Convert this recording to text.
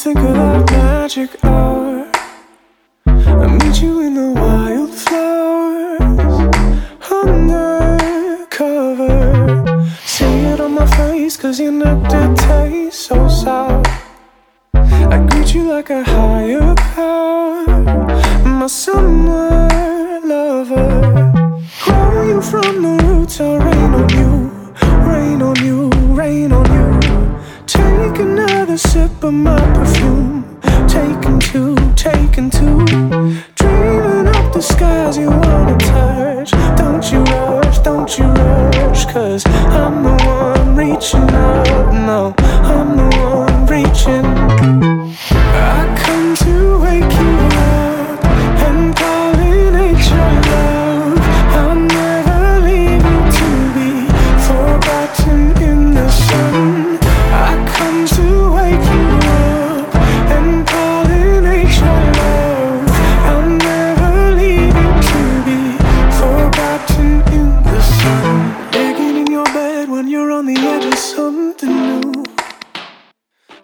think of that magic hour. I meet you in the wildflowers, undercover. See it on my face, cause your nectar tastes so sour. I greet you like a higher power, my summer lover. Grow you from the roots, I'll rain on you, rain on you, rain on you. Take another sip of my perfume, taken two, taken two. Dreaming up the skies you wanna touch. Don't you rush, cause I'm the one reaching out. No,